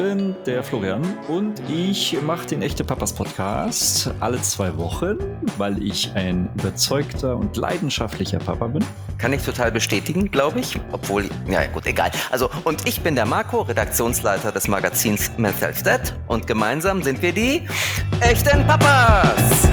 bin der Florian und ich mache den Echte Papas Podcast alle 2 Wochen, weil ich ein überzeugter und leidenschaftlicher Papa bin. Kann ich total bestätigen, glaube ich. Obwohl, ja gut, egal. Also, und ich bin der Marco, Redaktionsleiter des Magazins Mental Stat und gemeinsam sind wir die Echten Papas.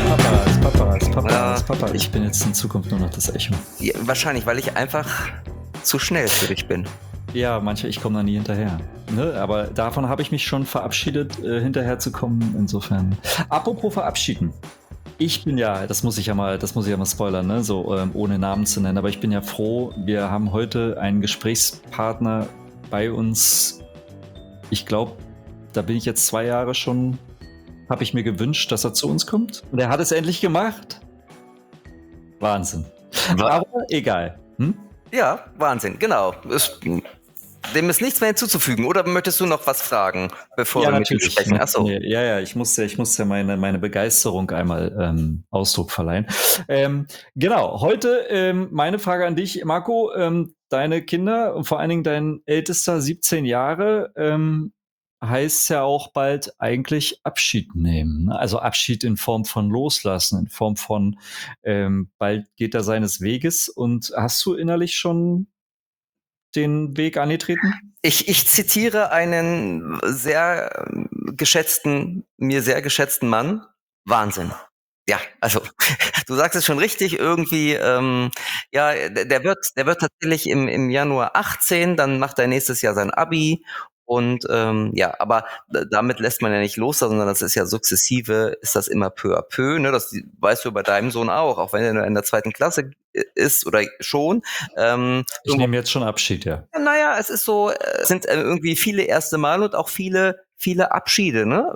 Papa. Ich bin jetzt in Zukunft nur noch das Echo. Ja, wahrscheinlich, weil ich einfach zu schnell für dich bin. Ja, ich komme da nie hinterher. Ne? Aber davon habe ich mich schon verabschiedet, hinterher zu kommen. Insofern. Apropos verabschieden. Ich bin ja, das muss ich ja mal spoilern, ne? So ohne Namen zu nennen. Aber ich bin ja froh, wir haben heute einen Gesprächspartner bei uns. Ich glaube, da bin ich jetzt 2 Jahre schon, habe ich mir gewünscht, dass er zu uns kommt. Und er hat es endlich gemacht. Wahnsinn. Aber egal. Ja, Wahnsinn, genau. Dem ist nichts mehr hinzuzufügen. Oder möchtest du noch was fragen, bevor wir mit ihm sprechen? Achso. Nee, ja, ich muss ja meine Begeisterung einmal Ausdruck verleihen. Genau, heute meine Frage an dich, Marco. Deine Kinder und vor allen Dingen dein ältester 17 Jahre heißt ja auch bald eigentlich Abschied nehmen. Ne? Also Abschied in Form von Loslassen, in Form von bald geht er seines Weges. Und hast du innerlich schon den Weg angetreten? Ich zitiere einen mir sehr geschätzten Mann. Wahnsinn. Ja, also du sagst es schon richtig, irgendwie, ja, der wird tatsächlich im Januar 18, dann macht er nächstes Jahr sein Abi. Und ja, aber damit lässt man ja nicht los, sondern das ist ja sukzessive, ist das immer peu à peu. Ne? Das weißt du bei deinem Sohn auch wenn er nur in der 2. Klasse ist oder schon. Ich nehme jetzt schon Abschied, ja. Naja, es ist so, es sind irgendwie viele erste Mal und auch viele Abschiede, ne?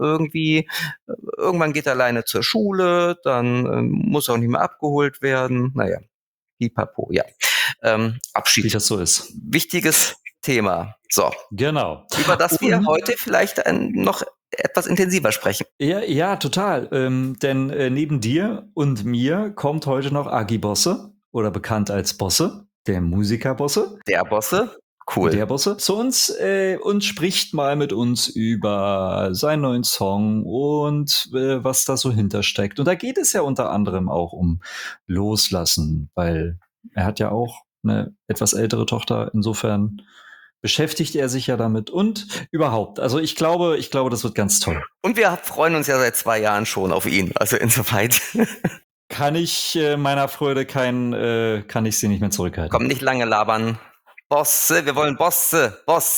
Irgendwann geht er alleine zur Schule, dann muss er auch nicht mehr abgeholt werden. Naja, pipapo, ja. Abschied. Wie das so ist. Wichtiges Thema. So. Genau. Über das wir heute vielleicht noch etwas intensiver sprechen. Ja, total. Denn neben dir und mir kommt heute noch Agi Bosse, oder bekannt als Bosse, der Musiker Bosse. Der Bosse. Cool. Der Bosse zu uns und spricht mal mit uns über seinen neuen Song und was da so hintersteckt. Und da geht es ja unter anderem auch um Loslassen, weil er hat ja auch eine etwas ältere Tochter. Insofern beschäftigt er sich ja damit und überhaupt. Also ich glaube, das wird ganz toll. Und wir freuen uns ja seit 2 Jahren schon auf ihn. Also insoweit. Kann ich meiner Freude kann ich sie nicht mehr zurückhalten. Komm, nicht lange labern. Bosse, wir wollen Bosse.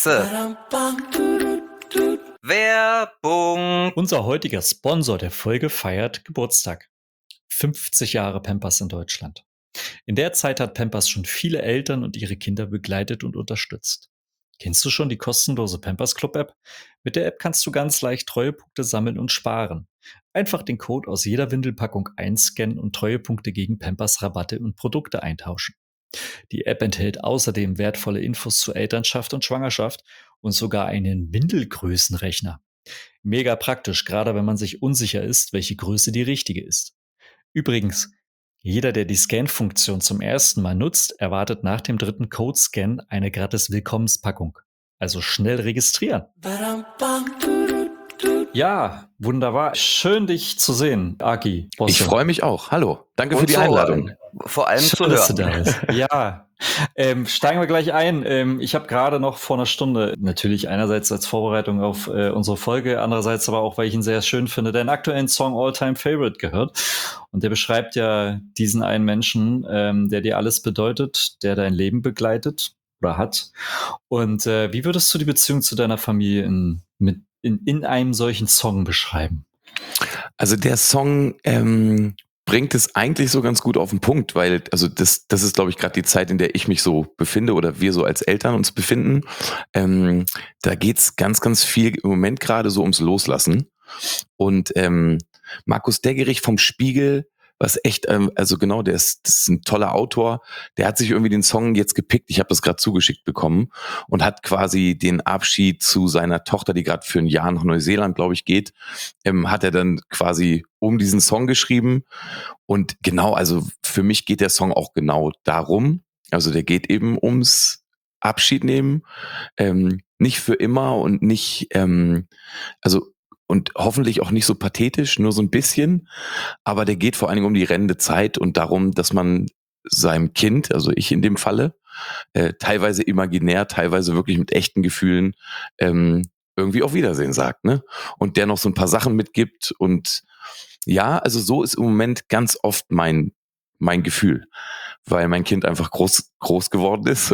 Werbung. Unser heutiger Sponsor der Folge feiert Geburtstag. 50 Jahre Pampers in Deutschland. In der Zeit hat Pampers schon viele Eltern und ihre Kinder begleitet und unterstützt. Kennst du schon die kostenlose Pampers Club App? Mit der App kannst du ganz leicht Treuepunkte sammeln und sparen. Einfach den Code aus jeder Windelpackung einscannen und Treuepunkte gegen Pampers Rabatte und Produkte eintauschen. Die App enthält außerdem wertvolle Infos zur Elternschaft und Schwangerschaft und sogar einen Windelgrößenrechner. Mega praktisch, gerade wenn man sich unsicher ist, welche Größe die richtige ist. Übrigens, jeder, der die Scan-Funktion zum ersten Mal nutzt, erwartet nach dem 3. Code-Scan eine gratis Willkommenspackung. Also schnell registrieren. Ja, wunderbar. Schön, dich zu sehen, Aki. Bosse. Ich freue mich auch. Hallo. Danke für die Einladung. Vor allem schön, dass du da bist. Ja, steigen wir gleich ein. Ich habe gerade noch vor einer Stunde, natürlich einerseits als Vorbereitung auf unsere Folge, andererseits aber auch, weil ich ihn sehr schön finde, deinen aktuellen Song All-Time Favorite gehört. Und der beschreibt ja diesen einen Menschen, der dir alles bedeutet, der dein Leben begleitet oder hat. Und wie würdest du die Beziehung zu deiner Familie in einem solchen Song beschreiben? Also der Song bringt es eigentlich so ganz gut auf den Punkt, weil also das ist, glaube ich, gerade die Zeit, in der ich mich so befinde oder wir so als Eltern uns befinden. Da geht's ganz, ganz viel im Moment gerade so ums Loslassen. Und Markus Deggerich vom Spiegel, was echt, also genau, das ist ein toller Autor, der hat sich irgendwie den Song jetzt gepickt, ich habe das gerade zugeschickt bekommen und hat quasi den Abschied zu seiner Tochter, die gerade für ein Jahr nach Neuseeland, glaube ich, geht, hat er dann quasi um diesen Song geschrieben und genau, also für mich geht der Song auch genau darum, also der geht eben ums Abschied nehmen, nicht für immer und nicht, also und hoffentlich auch nicht so pathetisch, nur so ein bisschen. Aber der geht vor allen Dingen um die rennende Zeit und darum, dass man seinem Kind, also ich in dem Falle, teilweise imaginär, teilweise wirklich mit echten Gefühlen, irgendwie auf Wiedersehen sagt, ne? Und der noch so ein paar Sachen mitgibt und ja, also so ist im Moment ganz oft mein Gefühl, weil mein Kind einfach groß geworden ist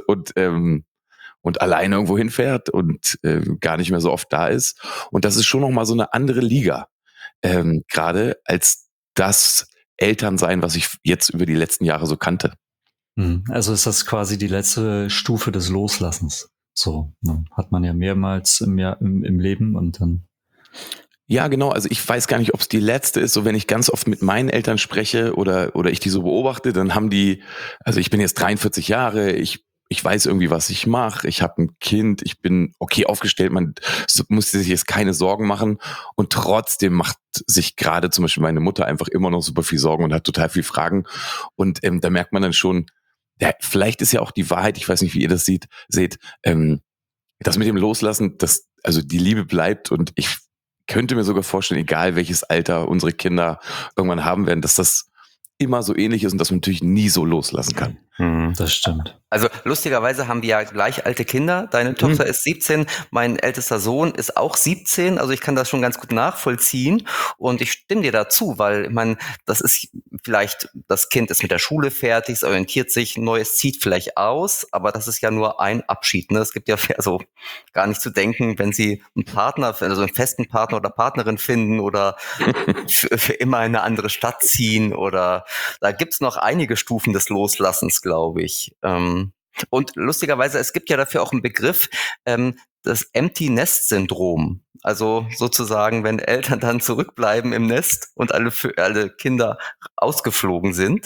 und alleine irgendwo hinfährt und gar nicht mehr so oft da ist. Und das ist schon noch mal so eine andere Liga, gerade als das Elternsein, was ich jetzt über die letzten Jahre so kannte. Also ist das quasi die letzte Stufe des Loslassens. So, ne? Hat man ja mehrmals im Leben und dann. Ja, genau. Also ich weiß gar nicht, ob es die letzte ist. So, wenn ich ganz oft mit meinen Eltern spreche oder ich die so beobachte, dann haben die, also ich bin jetzt 43 Jahre, ich weiß irgendwie, was ich mache. Ich habe ein Kind, ich bin okay aufgestellt, man muss sich jetzt keine Sorgen machen. Und trotzdem macht sich gerade zum Beispiel meine Mutter einfach immer noch super viel Sorgen und hat total viel Fragen. Und da merkt man dann schon, ja, vielleicht ist ja auch die Wahrheit, ich weiß nicht, wie ihr das seht, das mit dem Loslassen, also die Liebe bleibt und ich könnte mir sogar vorstellen, egal welches Alter unsere Kinder irgendwann haben werden, dass das immer so ähnlich ist und dass man natürlich nie so loslassen kann. Das stimmt. Also lustigerweise haben wir ja gleich alte Kinder. Deine Tochter ist 17, mein ältester Sohn ist auch 17. Also ich kann das schon ganz gut nachvollziehen. Und ich stimme dir dazu, weil ich meine, das ist vielleicht, das Kind ist mit der Schule fertig, es orientiert sich, ein Neues zieht vielleicht aus, aber das ist ja nur ein Abschied. Ne? Es gibt ja also gar nicht zu denken, wenn sie einen Partner, also einen festen Partner oder Partnerin finden oder für immer in eine andere Stadt ziehen oder da gibt's noch einige Stufen des Loslassens, glaube ich. Und lustigerweise, es gibt ja dafür auch einen Begriff, das Empty Nest Syndrom. Also sozusagen, wenn Eltern dann zurückbleiben im Nest und alle Kinder ausgeflogen sind.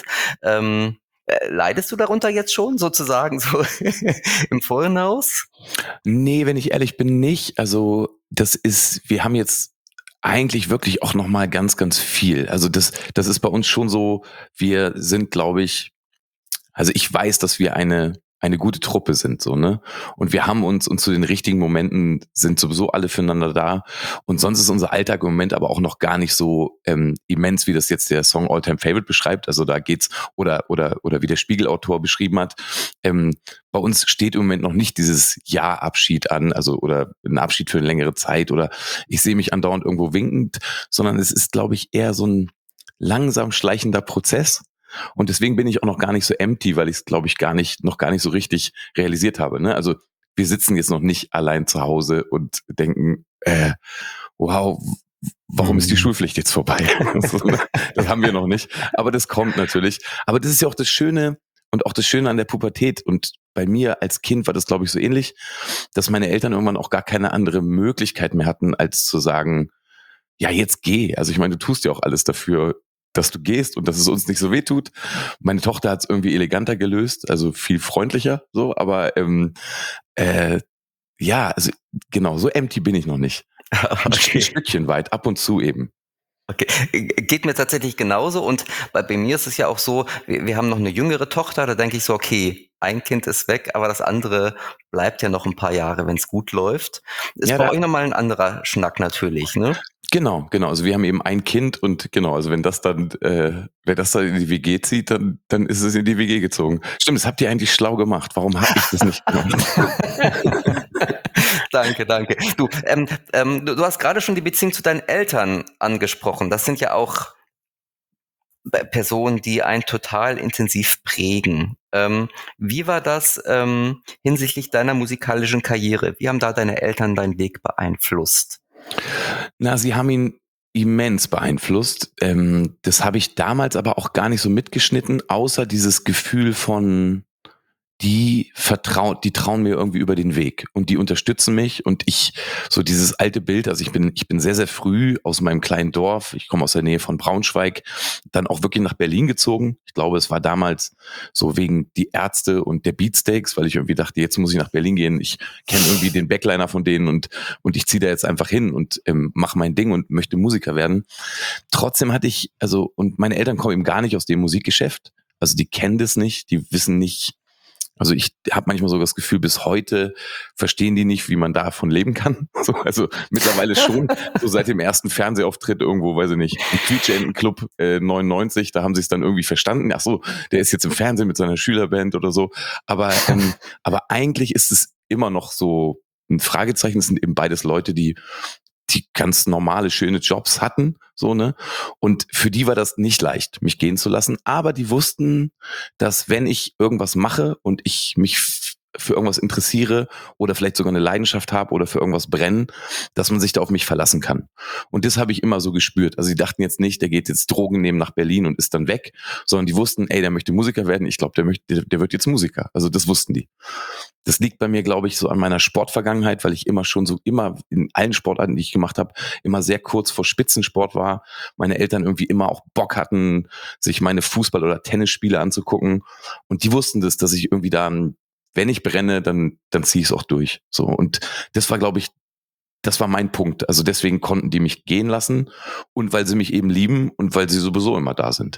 Leidest du darunter jetzt schon sozusagen so im Voraus? Nee, wenn ich ehrlich bin, nicht. Also wir haben jetzt eigentlich wirklich auch noch mal ganz, ganz viel. Also das ist bei uns schon so, wir sind, glaube ich, also ich weiß, dass wir eine gute Truppe sind, so, ne? Und wir haben uns und zu den richtigen Momenten sind sowieso alle füreinander da. Und sonst ist unser Alltag im Moment aber auch noch gar nicht so immens, wie das jetzt der Song All Time Favorite beschreibt. Also da geht's, oder wie der Spiegelautor beschrieben hat. Bei uns steht im Moment noch nicht dieses Ja-Abschied an, also oder ein Abschied für eine längere Zeit oder ich sehe mich andauernd irgendwo winkend, sondern es ist, glaube ich, eher so ein langsam schleichender Prozess. Und deswegen bin ich auch noch gar nicht so empty, weil ich es, glaube ich, noch gar nicht so richtig realisiert habe. Ne? Also wir sitzen jetzt noch nicht allein zu Hause und denken, wow, warum ist die Schulpflicht jetzt vorbei? Das haben wir noch nicht. Aber das kommt natürlich. Aber das ist ja auch das Schöne und auch das Schöne an der Pubertät. Und bei mir als Kind war das, glaube ich, so ähnlich, dass meine Eltern irgendwann auch gar keine andere Möglichkeit mehr hatten, als zu sagen, ja, jetzt geh. Also ich meine, du tust ja auch alles dafür, dass du gehst und dass es uns nicht so weh tut. Meine Tochter hat es irgendwie eleganter gelöst, also viel freundlicher, so, aber ja, also genau, so empty bin ich noch nicht. Ein Stückchen weit, ab und zu eben. Okay, geht mir tatsächlich genauso und bei mir ist es ja auch so, wir haben noch eine jüngere Tochter, da denke ich so, okay, ein Kind ist weg, aber das andere bleibt ja noch ein paar Jahre, wenn es gut läuft. Ist Ja, bei euch nochmal ein anderer Schnack natürlich, ne? Genau. Also wir haben eben ein Kind und genau, also wenn das dann in die WG zieht, dann ist es in die WG gezogen. Stimmt, das habt ihr eigentlich schlau gemacht. Warum habe ich das nicht gemacht? Danke. Du hast gerade schon die Beziehung zu deinen Eltern angesprochen. Das sind ja auch Personen, die einen total intensiv prägen. Wie war das hinsichtlich deiner musikalischen Karriere? Wie haben da deine Eltern deinen Weg beeinflusst? Na, sie haben ihn immens beeinflusst. Das habe ich damals aber auch gar nicht so mitgeschnitten, außer dieses Gefühl von, die trauen mir irgendwie über den Weg und die unterstützen mich und so dieses alte Bild, also ich bin sehr, sehr früh aus meinem kleinen Dorf, ich komme aus der Nähe von Braunschweig, dann auch wirklich nach Berlin gezogen. Ich glaube, es war damals so wegen die Ärzte und der Beatsteaks, weil ich irgendwie dachte, jetzt muss ich nach Berlin gehen, ich kenne irgendwie den Backliner von denen und ich ziehe da jetzt einfach hin und mache mein Ding und möchte Musiker werden. Trotzdem und meine Eltern kommen eben gar nicht aus dem Musikgeschäft, also die kennen das nicht, die wissen nicht, Also ich habe manchmal sogar das Gefühl, bis heute verstehen die nicht, wie man davon leben kann. Also mittlerweile schon, so seit dem ersten Fernsehauftritt irgendwo, weiß ich nicht, im Quietscheenten-Club 99, da haben sie es dann irgendwie verstanden. Ach so, der ist jetzt im Fernsehen mit seiner Schülerband oder so. Aber eigentlich ist es immer noch so ein Fragezeichen. Es sind eben beides Leute, die ganz normale, schöne Jobs hatten, so, ne? Und für die war das nicht leicht, mich gehen zu lassen. Aber die wussten, dass wenn ich irgendwas mache und ich mich für irgendwas interessiere oder vielleicht sogar eine Leidenschaft habe oder für irgendwas brennen, dass man sich da auf mich verlassen kann. Und das habe ich immer so gespürt. Also die dachten jetzt nicht, der geht jetzt Drogen nehmen nach Berlin und ist dann weg, sondern die wussten, der möchte Musiker werden. Ich glaube, der wird jetzt Musiker. Also das wussten die. Das liegt bei mir, glaube ich, so an meiner Sportvergangenheit, weil ich immer in allen Sportarten, die ich gemacht habe, immer sehr kurz vor Spitzensport war. Meine Eltern irgendwie immer auch Bock hatten, sich meine Fußball- oder Tennisspiele anzugucken. Und die wussten das, dass ich irgendwie da, wenn ich brenne, dann ziehe ich es auch durch. So. Und das war, glaube ich, das war mein Punkt. Also deswegen konnten die mich gehen lassen und weil sie mich eben lieben und weil sie sowieso immer da sind.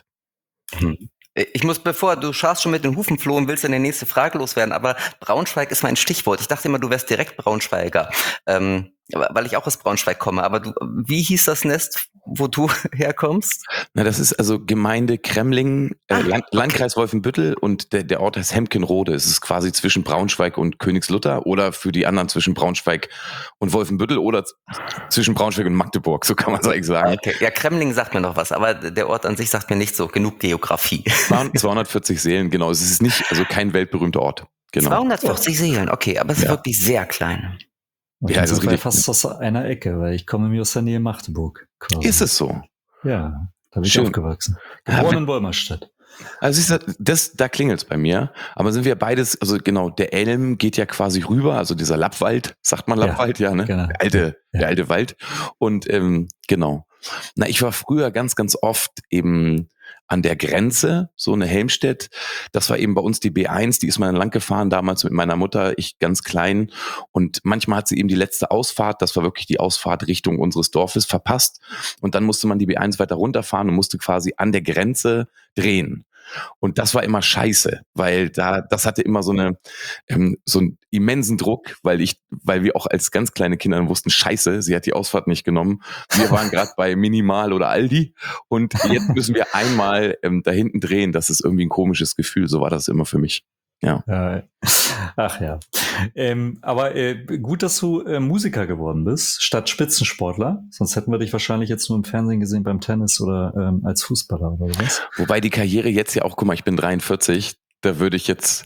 Ich muss, bevor du schaust schon mit den Hufen floh und willst dann die nächste Frage loswerden, aber Braunschweig ist mein Stichwort. Ich dachte immer, du wärst direkt Braunschweiger, weil ich auch aus Braunschweig komme. Aber wie hieß das Nest, wo du herkommst? Na, das ist also Gemeinde Kremlingen, Landkreis Wolfenbüttel und der Ort heißt Hemkenrode. Es ist quasi zwischen Braunschweig und Königslutter oder für die anderen zwischen Braunschweig und Wolfenbüttel oder zwischen Braunschweig und Magdeburg, so kann man es eigentlich sagen. Okay. Ja, Kremlingen sagt mir noch was, aber der Ort an sich sagt mir nicht so. Genug Geografie. 240 Seelen, genau. Es ist nicht, also kein weltberühmter Ort. Genau. 240 Seelen, okay, aber es ist wirklich sehr klein. Und Ja, das das ist ist richtig. fast aus einer Ecke, weil ich komme mir aus der Nähe Magdeburg. Quasi. Ist es so? Ja, da bin ich Schön. aufgewachsen. Ja, Geboren in Wolmerstedt. Also da klingelt's bei mir. Aber sind wir beides, also genau, der Elm geht ja quasi rüber, also dieser Lappwald, sagt man Lappwald, ja, ne? Genau. Der alte Wald. Und genau. Na, ich war früher ganz, ganz oft eben an der Grenze, so eine Helmstedt. Das war eben bei uns die B1, die ist mal lang gefahren, damals mit meiner Mutter, ich ganz klein. Und manchmal hat sie eben die letzte Ausfahrt, das war wirklich die Ausfahrt Richtung unseres Dorfes, verpasst. Und dann musste man die B1 weiter runterfahren und musste quasi an der Grenze drehen. Und das war immer scheiße, weil das hatte immer so einen immensen Druck, weil wir auch als ganz kleine Kinder wussten, scheiße, sie hat die Ausfahrt nicht genommen. Wir waren gerade bei Minimal oder Aldi und jetzt müssen wir einmal da hinten drehen. Das ist irgendwie ein komisches Gefühl. So war das immer für mich. Ja. Ach ja. Aber gut, dass du Musiker geworden bist, statt Spitzensportler. Sonst hätten wir dich wahrscheinlich jetzt nur im Fernsehen gesehen beim Tennis oder als Fußballer oder was. Wobei die Karriere jetzt ja auch, guck mal, ich bin 43, ich würde jetzt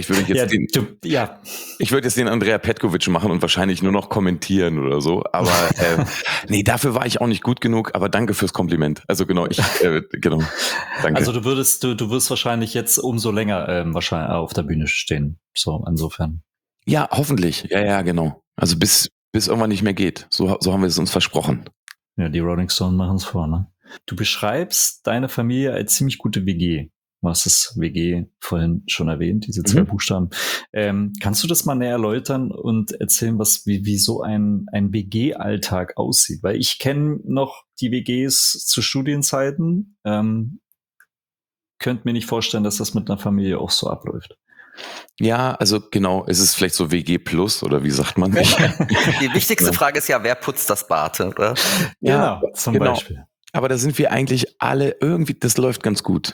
den Andrea Petkovic machen und wahrscheinlich nur noch kommentieren oder so. Aber nee, dafür war ich auch nicht gut genug. Aber danke fürs Kompliment. Also genau, genau. Danke. Also du wirst wahrscheinlich jetzt umso länger wahrscheinlich auf der Bühne stehen. So insofern. Ja, hoffentlich. Ja, genau. Also bis irgendwann nicht mehr geht. So haben wir es uns versprochen. Ja, die Rolling Stones machen es vor, ne? Du beschreibst deine Familie als ziemlich gute WG. Du hast das WG vorhin schon erwähnt, diese 2 Buchstaben. Kannst du das mal näher erläutern und erzählen, wie so ein WG-Alltag aussieht? Weil ich kenne noch die WGs zu Studienzeiten. Könnte mir nicht vorstellen, dass das mit einer Familie auch so abläuft. Ja, also genau, es ist vielleicht so WG Plus oder wie sagt man? Die wichtigste Frage ist ja, wer putzt das Bad, oder? Ja, zum Beispiel. Aber da sind wir eigentlich alle irgendwie, das läuft ganz gut.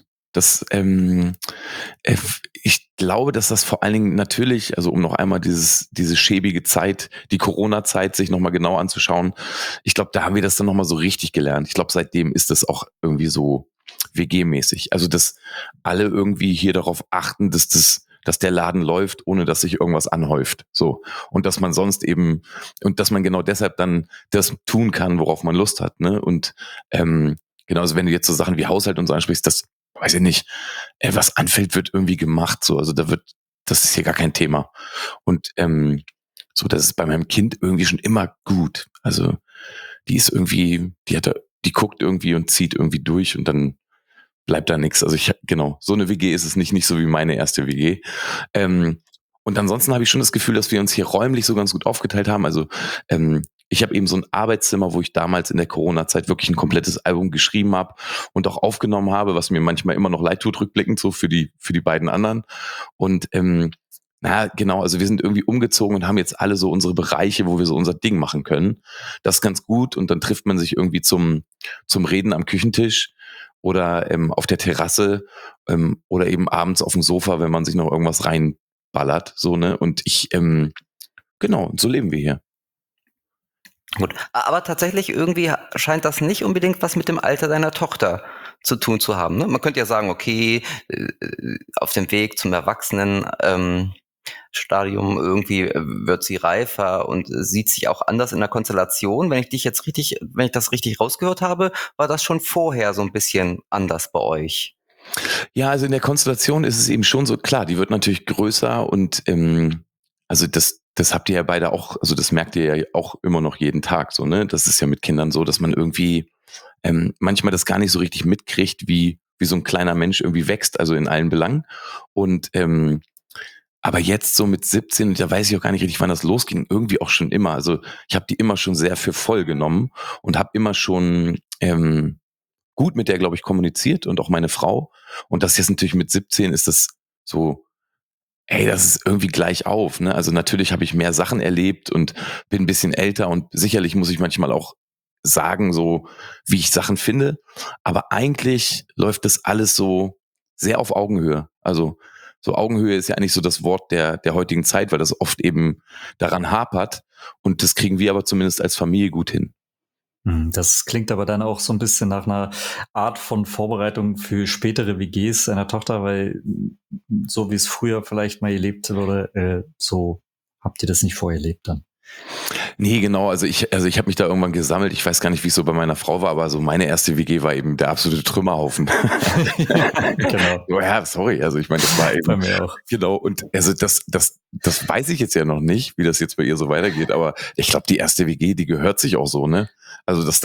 Ich glaube, dass das vor allen Dingen natürlich, also um noch einmal diese schäbige Zeit, die Corona-Zeit sich nochmal genau anzuschauen, ich glaube, da haben wir das dann nochmal so richtig gelernt. Ich glaube, seitdem ist das auch irgendwie so WG-mäßig. Also, dass alle irgendwie hier darauf achten, dass der Laden läuft, ohne dass sich irgendwas anhäuft. So. Und dass man sonst eben, und dass man genau deshalb dann das tun kann, worauf man Lust hat, ne? Und, genau, also wenn du jetzt so Sachen wie Haushalt und so ansprichst, das weiß ich nicht, was anfällt, wird irgendwie gemacht, so, also das ist hier gar kein Thema. Und, so, das ist bei meinem Kind irgendwie schon immer gut. Also, die guckt irgendwie und zieht irgendwie durch und dann bleibt da nichts. Also genau, so eine WG ist es nicht so wie meine erste WG. Und ansonsten habe ich schon das Gefühl, dass wir uns hier räumlich so ganz gut aufgeteilt haben. Also ich habe eben so ein Arbeitszimmer, wo ich damals in der Corona-Zeit wirklich ein komplettes Album geschrieben habe und auch aufgenommen habe, was mir manchmal immer noch leid tut, rückblickend so für die beiden anderen. Und Na, genau, also wir sind irgendwie umgezogen und haben jetzt alle so unsere Bereiche, wo wir so unser Ding machen können. Das ist ganz gut und dann trifft man sich irgendwie zum Reden am Küchentisch oder auf der Terrasse oder eben abends auf dem Sofa, wenn man sich noch irgendwas reinballert, so, ne? Und genau, und so leben wir hier. Gut, aber tatsächlich irgendwie scheint das nicht unbedingt was mit dem Alter deiner Tochter zu tun zu haben. Ne? Man könnte ja sagen, okay, auf dem Weg zum Erwachsenenstadium irgendwie wird sie reifer und sieht sich auch anders in der Konstellation. Wenn ich das richtig rausgehört habe, war das schon vorher so ein bisschen anders bei euch. Ja, also in der Konstellation ist es eben schon so, klar, die wird natürlich größer und also das habt ihr ja beide auch, also das merkt ihr ja auch immer noch jeden Tag so, ne? Das ist ja mit Kindern so, dass man irgendwie manchmal das gar nicht so richtig mitkriegt, wie so ein kleiner Mensch irgendwie wächst, also in allen Belangen. Und aber jetzt so mit 17, da weiß ich auch gar nicht richtig, wann das losging, irgendwie auch schon immer. Also ich habe die immer schon sehr für voll genommen und habe immer schon gut mit der, glaube ich, kommuniziert und auch meine Frau. Und das jetzt natürlich mit 17 ist das so, ey, das ist irgendwie gleich auf. Ne? Also natürlich habe ich mehr Sachen erlebt und bin ein bisschen älter und sicherlich muss ich manchmal auch sagen, so wie ich Sachen finde. Aber eigentlich läuft das alles so sehr auf Augenhöhe. Also so Augenhöhe ist ja eigentlich so das Wort der heutigen Zeit, weil das oft eben daran hapert. Und das kriegen wir aber zumindest als Familie gut hin. Das klingt aber dann auch so ein bisschen nach einer Art von Vorbereitung für spätere WGs einer Tochter, weil so wie es früher vielleicht mal gelebt wurde, so habt ihr das nicht vorher erlebt dann. Nee, genau. Also ich habe mich da irgendwann gesammelt. Ich weiß gar nicht, wie es so bei meiner Frau war, aber so meine erste WG war eben der absolute Trümmerhaufen. Genau. Oh ja, sorry. Also ich meine, das war Bei eben mir auch. genau. Und also das weiß ich jetzt ja noch nicht, wie das jetzt bei ihr so weitergeht. Aber ich glaube, die erste WG, die gehört sich auch so, ne? Also dass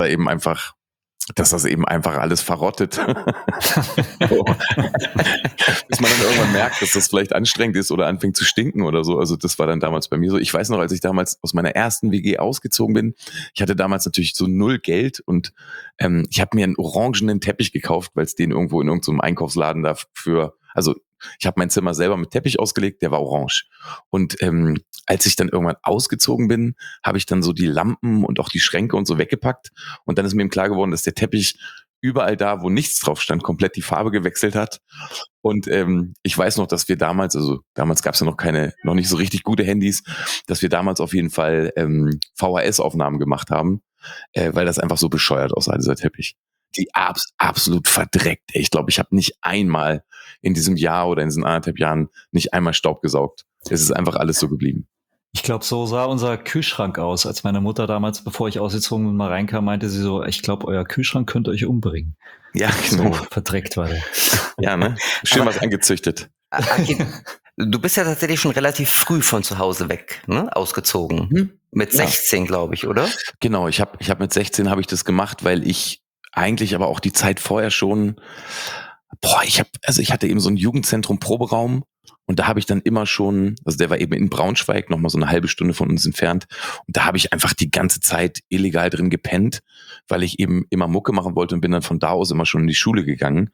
das eben einfach alles verrottet. So. Bis man dann irgendwann merkt, dass das vielleicht anstrengend ist oder anfängt zu stinken oder so. Also das war dann damals bei mir so. Ich weiß noch, als ich damals aus meiner ersten WG ausgezogen bin, ich hatte damals natürlich so null Geld und ich habe mir einen orangenen Teppich gekauft, weil es den irgendwo in irgendeinem Einkaufsladen dafür, also ich habe mein Zimmer selber mit Teppich ausgelegt, der war orange. Und als ich dann irgendwann ausgezogen bin, habe ich dann so die Lampen und auch die Schränke und so weggepackt. Und dann ist mir eben klar geworden, dass der Teppich überall da, wo nichts drauf stand, komplett die Farbe gewechselt hat. Und ich weiß noch, dass wir damals, also damals gab es ja noch nicht so richtig gute Handys, dass wir damals auf jeden Fall VHS-Aufnahmen gemacht haben, weil das einfach so bescheuert aussah, dieser Teppich. Die absolut verdreckt. Ich glaube, ich habe nicht einmal in diesem Jahr oder in diesen 1,5 Jahren nicht einmal Staub gesaugt. Es ist einfach alles so geblieben. Ich glaube, so sah unser Kühlschrank aus, als meine Mutter damals, bevor ich ausgezogen bin, mal reinkam, meinte sie so, ich glaube, euer Kühlschrank könnte euch umbringen. Ja, genau. So verdreckt war der. Ja, ne? Schön was angezüchtet. Aki, du bist ja tatsächlich schon relativ früh von zu Hause weg, ne? Ausgezogen. Mit 16, glaube ich, oder? Genau, ich hab mit 16 habe ich das gemacht, weil ich eigentlich aber auch die Zeit vorher schon, ich hatte eben so ein Jugendzentrum Proberaum und da habe ich dann immer schon, also der war eben in Braunschweig, nochmal so eine halbe Stunde von uns entfernt und da habe ich einfach die ganze Zeit illegal drin gepennt, weil ich eben immer Mucke machen wollte und bin dann von da aus immer schon in die Schule gegangen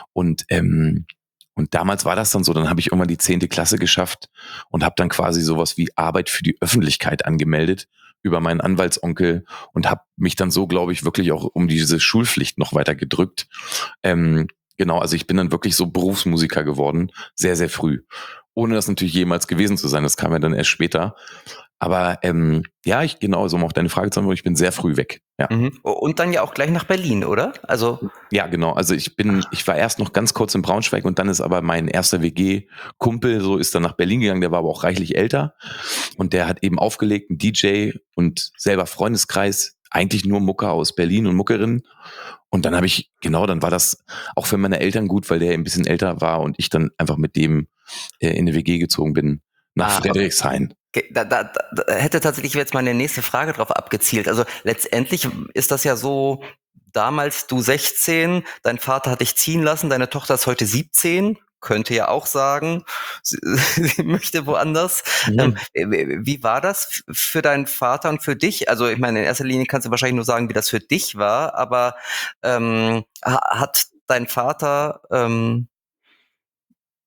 und damals war das dann so, dann habe ich irgendwann die 10. Klasse geschafft und habe dann quasi sowas wie Arbeit für die Öffentlichkeit angemeldet über meinen Anwaltsonkel und habe mich dann so, glaube ich, wirklich auch um diese Schulpflicht noch weiter gedrückt. Genau, also ich bin dann wirklich so Berufsmusiker geworden, sehr, sehr früh. Ohne das natürlich jemals gewesen zu sein, das kam ja dann erst später. Aber ja, genau, so um auf deine Frage zu antworten, ich bin sehr früh weg. Ja. Und dann ja auch gleich nach Berlin, oder? Also Ja, genau. Also ich war erst noch ganz kurz in Braunschweig und dann ist aber mein erster WG-Kumpel, so ist dann nach Berlin gegangen, der war aber auch reichlich älter und der hat eben aufgelegt, ein DJ und selber Freundeskreis, eigentlich nur Mucker aus Berlin und Muckerinnen. Und dann dann war das auch für meine Eltern gut, weil der ein bisschen älter war und ich dann einfach mit dem in eine WG gezogen bin nach Friedrichshain. Da hätte tatsächlich jetzt meine nächste Frage drauf abgezielt. Also letztendlich ist das ja so, damals du 16, dein Vater hat dich ziehen lassen, deine Tochter ist heute 17, könnte ja auch sagen, sie möchte woanders. Wie war das für deinen Vater und für dich? Also ich meine, in erster Linie kannst du wahrscheinlich nur sagen, wie das für dich war, aber hat dein Vater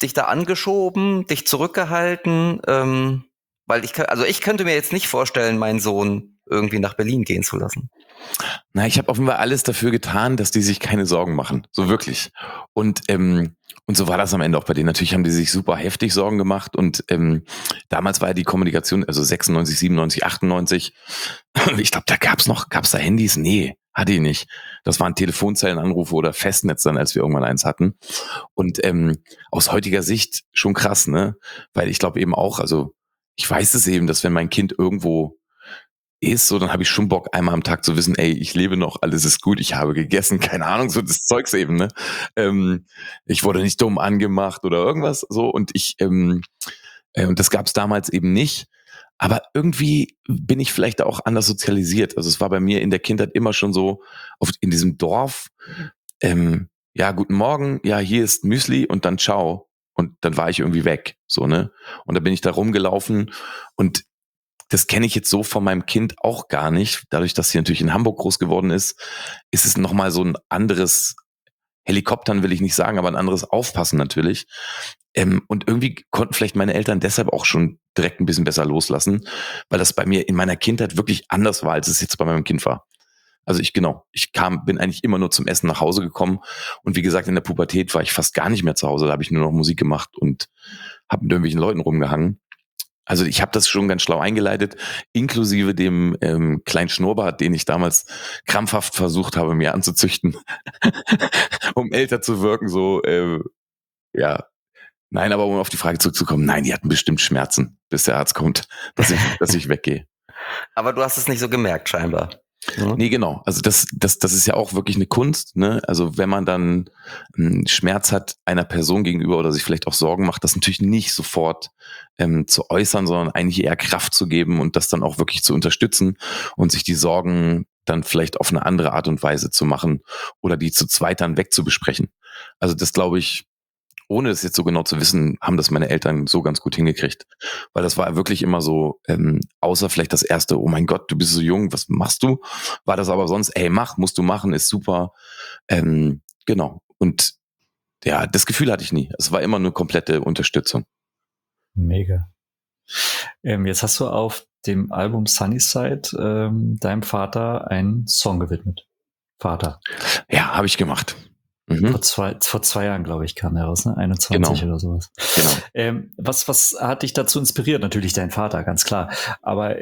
dich da angeschoben, dich zurückgehalten? Weil ich könnte mir jetzt nicht vorstellen, meinen Sohn irgendwie nach Berlin gehen zu lassen. Na, ich habe offenbar alles dafür getan, dass die sich keine Sorgen machen. So wirklich. Und so war das am Ende auch bei denen. Natürlich haben die sich super heftig Sorgen gemacht. Und damals war ja die Kommunikation, also 96, 97, 98. Ich glaube, gab's da Handys? Nee, hatte ich nicht. Das waren Telefonzellenanrufe oder Festnetz dann, als wir irgendwann eins hatten. Und aus heutiger Sicht schon krass, ne? Weil ich glaube eben auch, also ich weiß es eben, dass wenn mein Kind irgendwo ist, so, dann habe ich schon Bock, einmal am Tag zu wissen, ey, ich lebe noch, alles ist gut, ich habe gegessen, keine Ahnung, so das Zeugs eben, ne? Ich wurde nicht dumm angemacht oder irgendwas, so, und das gab es damals eben nicht. Aber irgendwie bin ich vielleicht auch anders sozialisiert. Also es war bei mir in der Kindheit immer schon so, in diesem Dorf, ja, guten Morgen, ja, hier ist Müsli und dann ciao. Und dann war ich irgendwie weg, so, ne? Und da bin ich da rumgelaufen und das kenne ich jetzt so von meinem Kind auch gar nicht. Dadurch, dass sie natürlich in Hamburg groß geworden ist es nochmal so ein anderes Helikoptern will ich nicht sagen, aber ein anderes Aufpassen natürlich. Und irgendwie konnten vielleicht meine Eltern deshalb auch schon direkt ein bisschen besser loslassen, weil das bei mir in meiner Kindheit wirklich anders war, als es jetzt bei meinem Kind war. Also bin eigentlich immer nur zum Essen nach Hause gekommen und wie gesagt, in der Pubertät war ich fast gar nicht mehr zu Hause, da habe ich nur noch Musik gemacht und habe mit irgendwelchen Leuten rumgehangen. Also ich habe das schon ganz schlau eingeleitet, inklusive dem kleinen Schnurrbart, den ich damals krampfhaft versucht habe, mir anzuzüchten, um älter zu wirken. So, ja, nein, aber um auf die Frage zurückzukommen, nein, die hatten bestimmt Schmerzen, bis der Arzt kommt, dass ich weggehe. Aber du hast es nicht so gemerkt, scheinbar. Mhm. Nee, genau. Also das ist ja auch wirklich eine Kunst, ne? Also wenn man dann Schmerz hat einer Person gegenüber oder sich vielleicht auch Sorgen macht, das natürlich nicht sofort zu äußern, sondern eigentlich eher Kraft zu geben und das dann auch wirklich zu unterstützen und sich die Sorgen dann vielleicht auf eine andere Art und Weise zu machen oder die zu zweit dann wegzubesprechen. Also das glaube ich, ohne es jetzt so genau zu wissen, haben das meine Eltern so ganz gut hingekriegt. Weil das war wirklich immer so, außer vielleicht das erste, oh mein Gott, du bist so jung, was machst du? War das aber sonst, ey, musst du machen, ist super. Genau. Und ja, das Gefühl hatte ich nie. Es war immer nur komplette Unterstützung. Mega. Jetzt hast du auf dem Album Sunnyside deinem Vater einen Song gewidmet. Vater. Ja, habe ich gemacht. Vor 2 Jahren, glaube ich, kam er raus, ne? 21 Genau. oder sowas. Genau. Was hat dich dazu inspiriert? Natürlich dein Vater, ganz klar. Aber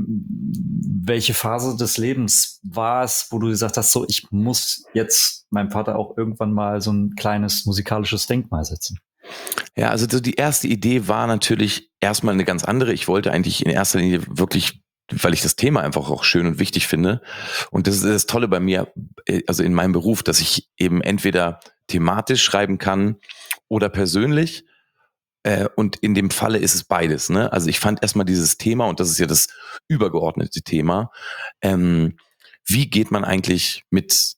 welche Phase des Lebens war es, wo du gesagt hast, so, ich muss jetzt meinem Vater auch irgendwann mal so ein kleines musikalisches Denkmal setzen? Ja, also die erste Idee war natürlich erstmal eine ganz andere. Ich wollte eigentlich in erster Linie wirklich, weil ich das Thema einfach auch schön und wichtig finde. Und das ist das Tolle bei mir, also in meinem Beruf, dass ich eben entweder thematisch schreiben kann oder persönlich. Und in dem Falle ist es beides, ne? Also ich fand erstmal dieses Thema, und das ist ja das übergeordnete Thema, wie geht man eigentlich mit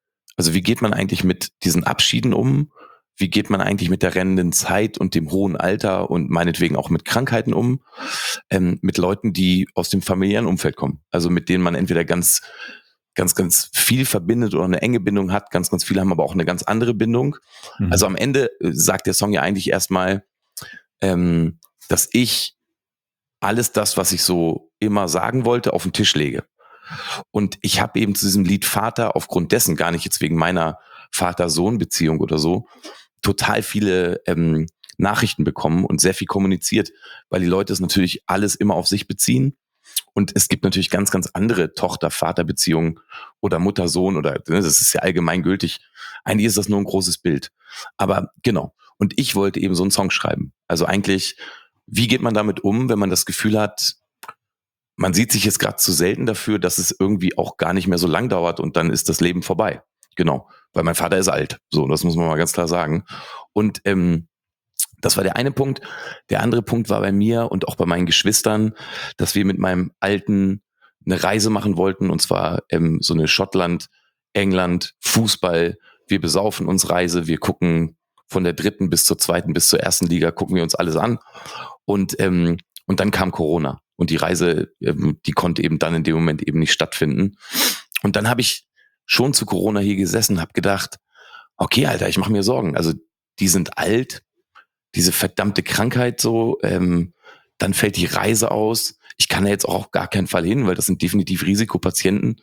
diesen Abschieden um? Wie geht man eigentlich mit der rennenden Zeit und dem hohen Alter und meinetwegen auch mit Krankheiten um? Mit Leuten, die aus dem familiären Umfeld kommen. Also mit denen man entweder ganz viel verbindet oder eine enge Bindung hat. Ganz viele haben aber auch eine ganz andere Bindung. Mhm. Also am Ende sagt der Song ja eigentlich erstmal, dass ich alles das, was ich so immer sagen wollte, auf den Tisch lege. Und ich habe eben zu diesem Lied Vater aufgrund dessen, gar nicht jetzt wegen meiner Vater-Sohn-Beziehung oder so, total viele Nachrichten bekommen und sehr viel kommuniziert, weil die Leute es natürlich alles immer auf sich beziehen. Und es gibt natürlich ganz andere Tochter-Vater-Beziehungen oder Mutter-Sohn oder, das ist ja allgemeingültig. Eigentlich ist das nur ein großes Bild. Aber genau. Und ich wollte eben so einen Song schreiben. Also eigentlich, wie geht man damit um, wenn man das Gefühl hat, man sieht sich jetzt gerade zu selten dafür, dass es irgendwie auch gar nicht mehr so lang dauert und dann ist das Leben vorbei. Genau, weil mein Vater ist alt. So, das muss man mal ganz klar sagen. Und das war der eine Punkt. Der andere Punkt war bei mir und auch bei meinen Geschwistern, dass wir mit meinem Alten eine Reise machen wollten, und zwar so eine Schottland, England, Fußball. Wir besaufen uns Reise, wir gucken von der 3. bis zur 2. bis zur 1. Liga, gucken wir uns alles an. Und dann kam Corona. Und die Reise, die konnte eben dann in dem Moment eben nicht stattfinden. Und dann habe ich schon zu Corona hier gesessen, habe gedacht, okay, Alter, ich mache mir Sorgen. Also die sind alt, diese verdammte Krankheit so, dann fällt die Reise aus. Ich kann da jetzt auch auf gar keinen Fall hin, weil das sind definitiv Risikopatienten.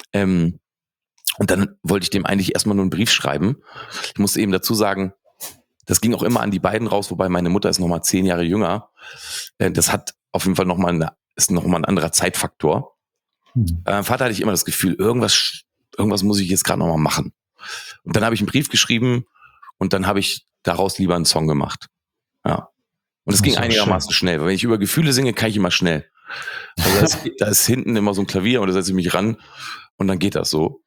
Und dann wollte ich dem eigentlich erstmal nur einen Brief schreiben. Ich musste eben dazu sagen, das ging auch immer an die beiden raus, wobei meine Mutter ist nochmal 10 Jahre jünger. Das hat auf jeden Fall ist nochmal ein anderer Zeitfaktor. Mein Vater hatte ich immer das Gefühl, irgendwas muss ich jetzt gerade nochmal machen. Und dann habe ich einen Brief geschrieben und dann habe ich daraus lieber einen Song gemacht. Ja. Und es ging einigermaßen schnell, weil wenn ich über Gefühle singe, kann ich immer schnell. Also da ist hinten immer so ein Klavier und da setze ich mich ran und dann geht das so.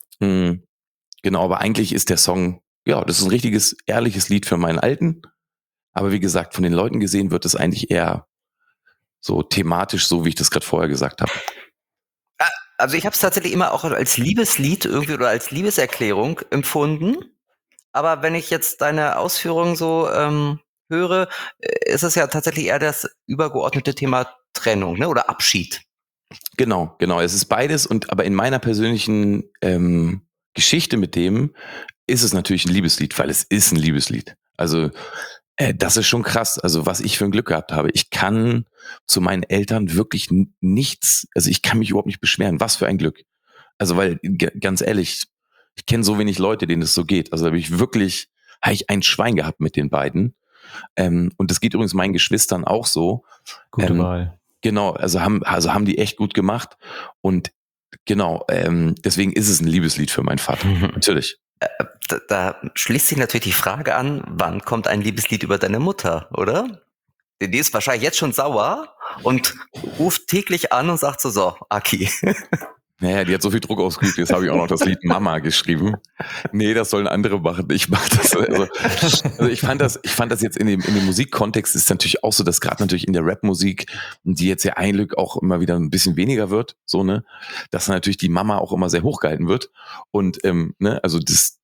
Genau, aber eigentlich ist der Song, ja, das ist ein richtiges, ehrliches Lied für meinen Alten. Aber wie gesagt, von den Leuten gesehen wird es eigentlich eher so thematisch, so wie ich das gerade vorher gesagt habe. Also ich habe es tatsächlich immer auch als Liebeslied irgendwie oder als Liebeserklärung empfunden. Aber wenn ich jetzt deine Ausführungen so höre, ist es ja tatsächlich eher das übergeordnete Thema Trennung, ne? Oder Abschied. Genau. Es ist beides aber in meiner persönlichen Geschichte mit dem ist es natürlich ein Liebeslied, weil es ist ein Liebeslied. Also das ist schon krass. Also was ich für ein Glück gehabt habe. Ich kann zu meinen Eltern wirklich nichts, also ich kann mich überhaupt nicht beschweren. Was für ein Glück. Also weil, ganz ehrlich, ich kenne so wenig Leute, denen es so geht. Also habe ich ein Schwein gehabt mit den beiden. Und das geht übrigens meinen Geschwistern auch so. Gute Wahl. Genau, also haben die echt gut gemacht. Und genau, deswegen ist es ein Liebeslied für meinen Vater. Natürlich. Da schließt sich natürlich die Frage an, wann kommt ein Liebeslied über deine Mutter, oder? Die ist wahrscheinlich jetzt schon sauer und ruft täglich an und sagt so, Aki. Naja, die hat so viel Druck ausgeübt, jetzt habe ich auch noch das Lied Mama geschrieben. Nee, das sollen andere machen, ich mache das. Also ich fand das jetzt in dem Musikkontext ist natürlich auch so, dass gerade natürlich in der Rapmusik, die jetzt ja ein Glück auch immer wieder ein bisschen weniger wird, so, ne, dass natürlich die Mama auch immer sehr hochgehalten wird. Und ne, also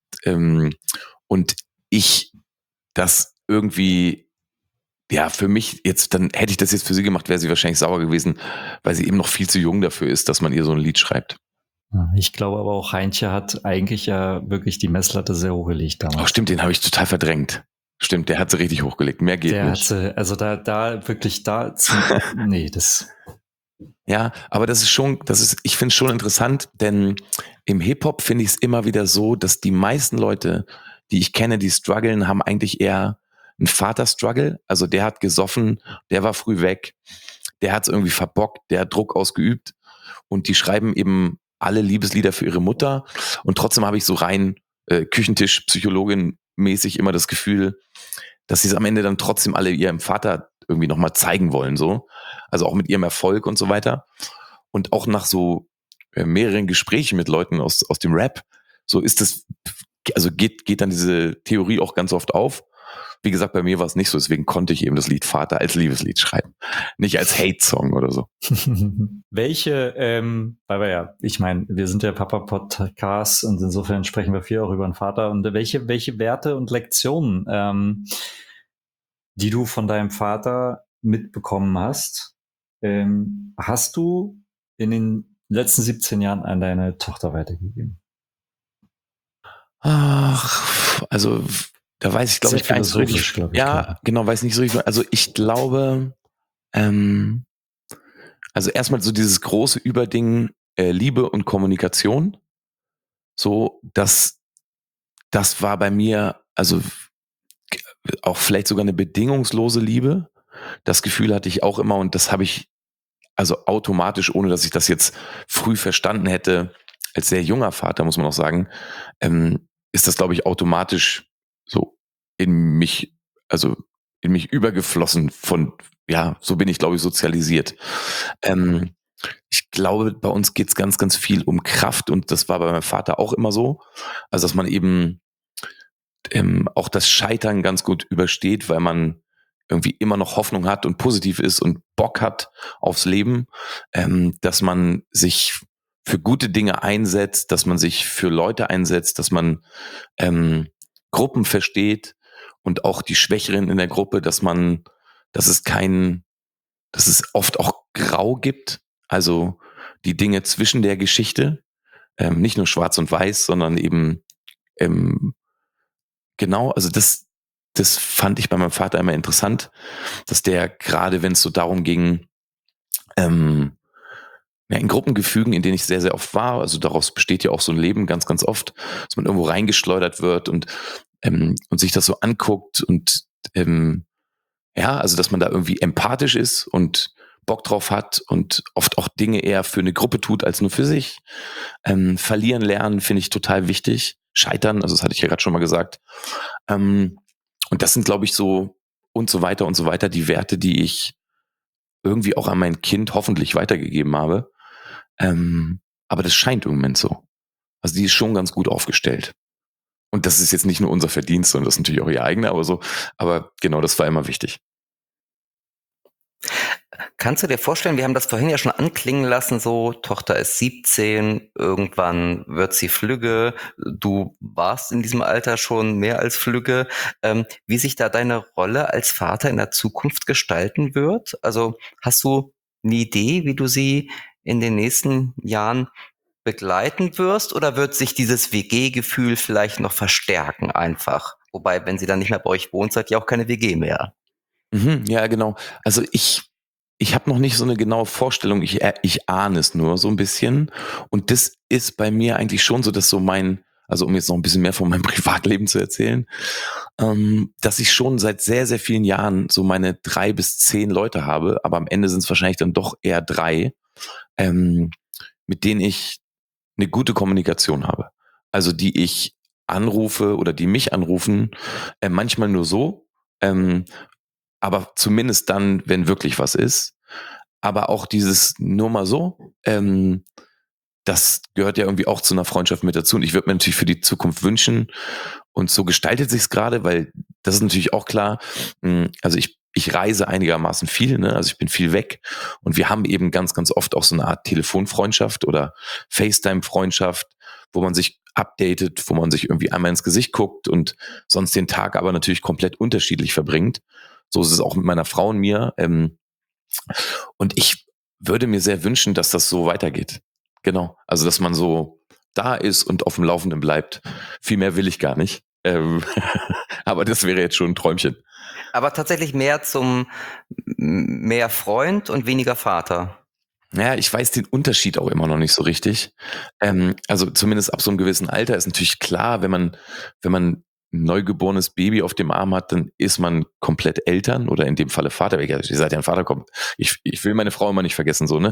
und ich das irgendwie, ja, für mich jetzt, dann hätte ich das jetzt für sie gemacht, wäre sie wahrscheinlich sauer gewesen, weil sie eben noch viel zu jung dafür ist, dass man ihr so ein Lied schreibt. Ich glaube aber auch, Heintje hat eigentlich ja wirklich die Messlatte sehr hochgelegt damals. Ach stimmt, den habe ich total verdrängt. Stimmt, der hat sie richtig hochgelegt. Mehr geht nicht. Also da wirklich nee, das. Ja, aber ich finde es schon interessant, denn im Hip-Hop finde ich es immer wieder so, dass die meisten Leute, die ich kenne, die strugglen, haben eigentlich eher einen Vater-Struggle. Also der hat gesoffen, der war früh weg, der hat es irgendwie verbockt, der hat Druck ausgeübt und die schreiben eben alle Liebeslieder für ihre Mutter und trotzdem habe ich so rein Küchentisch-Psychologin mäßig immer das Gefühl, dass sie es am Ende dann trotzdem alle ihrem Vater irgendwie nochmal zeigen wollen, so. Also auch mit ihrem Erfolg und so weiter. Und auch nach so mehreren Gesprächen mit Leuten aus dem Rap, so ist es, also geht dann diese Theorie auch ganz oft auf. Wie gesagt, bei mir war es nicht so, deswegen konnte ich eben das Lied Vater als Liebeslied schreiben. Nicht als Hate-Song oder so. Welche, weil ich meine, wir sind ja Papa-Podcast und insofern sprechen wir viel auch über den Vater. Und welche Werte und Lektionen, die du von deinem Vater mitbekommen hast, hast du in den letzten 17 Jahren an deine Tochter weitergegeben? Ach, also da weiß ich, glaube ich, gar nicht so richtig. Ja, genau, weiß nicht so richtig. Also ich glaube, also erstmal so dieses große Überding Liebe und Kommunikation. So, das war bei mir, also auch vielleicht sogar eine bedingungslose Liebe. Das Gefühl hatte ich auch immer und das habe ich also automatisch, ohne dass ich das jetzt früh verstanden hätte, als sehr junger Vater, muss man auch sagen, ist das, glaube ich, automatisch so in mich übergeflossen ja, so bin ich, glaube ich, sozialisiert. Ich glaube, bei uns geht's ganz, ganz viel um Kraft und das war bei meinem Vater auch immer so. Also, dass man eben auch das Scheitern ganz gut übersteht, weil man irgendwie immer noch Hoffnung hat und positiv ist und Bock hat aufs Leben, dass man sich für gute Dinge einsetzt, dass man sich für Leute einsetzt, dass man Gruppen versteht und auch die Schwächeren in der Gruppe, dass es oft auch grau gibt, also die Dinge zwischen der Geschichte, nicht nur schwarz und weiß, sondern eben genau, also das fand ich bei meinem Vater immer interessant, dass der gerade, wenn es so darum ging, in Gruppengefügen, in denen ich sehr, sehr oft war, also daraus besteht ja auch so ein Leben ganz, ganz oft, dass man irgendwo reingeschleudert wird und sich das so anguckt und also dass man da irgendwie empathisch ist und Bock drauf hat und oft auch Dinge eher für eine Gruppe tut als nur für sich. Verlieren lernen finde ich total wichtig. Scheitern, also das hatte ich ja gerade schon mal gesagt. Und das sind, glaube ich, so und so weiter die Werte, die ich irgendwie auch an mein Kind hoffentlich weitergegeben habe. Aber das scheint im Moment so. Also die ist schon ganz gut aufgestellt. Und das ist jetzt nicht nur unser Verdienst, sondern das ist natürlich auch ihr eigener, aber genau, das war immer wichtig. Kannst du dir vorstellen, wir haben das vorhin ja schon anklingen lassen, so Tochter ist 17, irgendwann wird sie flügge, du warst in diesem Alter schon mehr als flügge, wie sich da deine Rolle als Vater in der Zukunft gestalten wird? Also hast du eine Idee, wie du sie in den nächsten Jahren begleiten wirst, oder wird sich dieses WG-Gefühl vielleicht noch verstärken einfach? Wobei, wenn sie dann nicht mehr bei euch wohnt, seid ihr auch keine WG mehr. Ja, genau. Also ich habe noch nicht so eine genaue Vorstellung. Ich ahne es nur so ein bisschen. Und das ist bei mir eigentlich schon so, dass also um jetzt noch ein bisschen mehr von meinem Privatleben zu erzählen, dass ich schon seit sehr, sehr vielen Jahren so meine 3 bis 10 Leute habe, aber am Ende sind es wahrscheinlich dann doch eher 3, mit denen ich eine gute Kommunikation habe. Also die ich anrufe oder die mich anrufen, manchmal nur so, aber zumindest dann, wenn wirklich was ist. Aber auch dieses nur mal so, das gehört ja irgendwie auch zu einer Freundschaft mit dazu. Und ich würde mir natürlich für die Zukunft wünschen, und so gestaltet sich's gerade, weil das ist natürlich auch klar. Also ich reise einigermaßen viel, ne? Also ich bin viel weg und wir haben eben ganz, ganz oft auch so eine Art Telefonfreundschaft oder FaceTime-Freundschaft, wo man sich updatet, wo man sich irgendwie einmal ins Gesicht guckt und sonst den Tag aber natürlich komplett unterschiedlich verbringt. So ist es auch mit meiner Frau und mir. Und ich würde mir sehr wünschen, dass das so weitergeht. Genau. Also, dass man so da ist und auf dem Laufenden bleibt. Viel mehr will ich gar nicht. Aber das wäre jetzt schon ein Träumchen. Aber tatsächlich mehr Freund und weniger Vater. Ja, ich weiß den Unterschied auch immer noch nicht so richtig. Also zumindest ab so einem gewissen Alter ist natürlich klar, wenn man ein neugeborenes Baby auf dem Arm hat, dann ist man komplett Eltern oder in dem Falle Vater. Ihr seid ja ein Vater, kommt. Ich will meine Frau immer nicht vergessen, so, ne?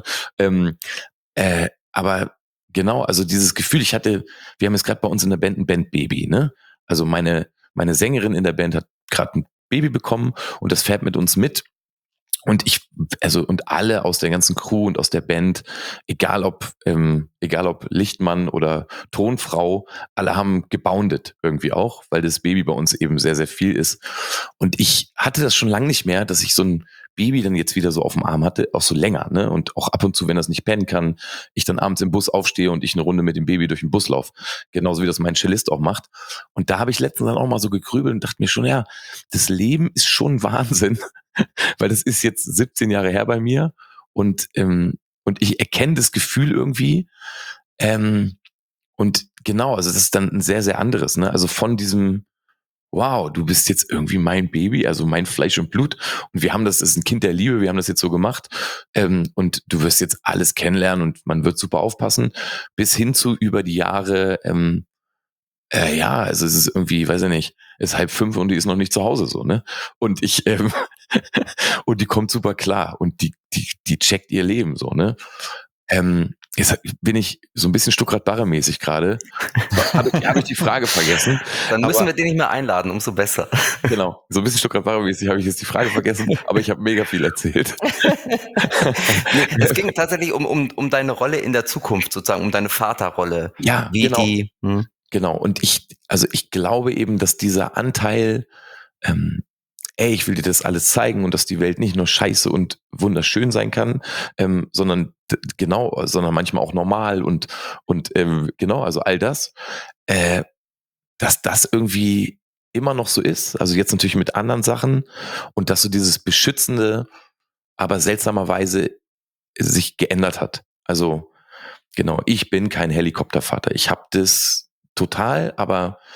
Aber genau, also dieses Gefühl, wir haben jetzt gerade bei uns in der Band ein Bandbaby, ne? Also meine Sängerin in der Band hat gerade ein Baby bekommen und das fährt mit uns mit. Und und alle aus der ganzen Crew und aus der Band, egal ob Lichtmann oder Tonfrau, alle haben geboundet irgendwie auch, weil das Baby bei uns eben sehr, sehr viel ist. Und ich hatte das schon lange nicht mehr, dass ich so ein Baby dann jetzt wieder so auf dem Arm hatte, auch so länger, ne? Und auch ab und zu, wenn das nicht pennen kann, ich dann abends im Bus aufstehe und ich eine Runde mit dem Baby durch den Bus laufe. Genauso wie das mein Cellist auch macht. Und da habe ich letztens dann auch mal so gegrübelt und dachte mir schon, ja, das Leben ist schon Wahnsinn. Weil das ist jetzt 17 Jahre her bei mir und ich erkenne das Gefühl irgendwie. Und genau, also das ist dann ein sehr, sehr anderes, ne? Also von diesem, wow, du bist jetzt irgendwie mein Baby, also mein Fleisch und Blut. Und das ist ein Kind der Liebe, wir haben das jetzt so gemacht. Und du wirst jetzt alles kennenlernen und man wird super aufpassen, bis hin zu über die Jahre, also es ist irgendwie, weiß ich nicht, es ist 4:30 und die ist noch nicht zu Hause, so, ne? Und und die kommt super klar und die checkt ihr Leben, so, ne? Jetzt bin ich so ein bisschen Stuckrad-Barre-mäßig gerade. Hab ich die Frage vergessen. Dann müssen wir den nicht mehr einladen, umso besser. Genau, so ein bisschen Stuckrad-Barre-mäßig habe ich jetzt die Frage vergessen, aber ich habe mega viel erzählt. Nee, es ging tatsächlich um deine Rolle in der Zukunft, sozusagen, um deine Vaterrolle. Ja, Wie genau. Genau, und ich glaube eben, dass dieser Anteil, ich will dir das alles zeigen und dass die Welt nicht nur scheiße und wunderschön sein kann, sondern manchmal auch normal und genau, also all das, dass das irgendwie immer noch so ist, also jetzt natürlich mit anderen Sachen und dass so dieses Beschützende, aber seltsamerweise sich geändert hat. Also genau, ich bin kein Helikoptervater. Ich habe das total, aber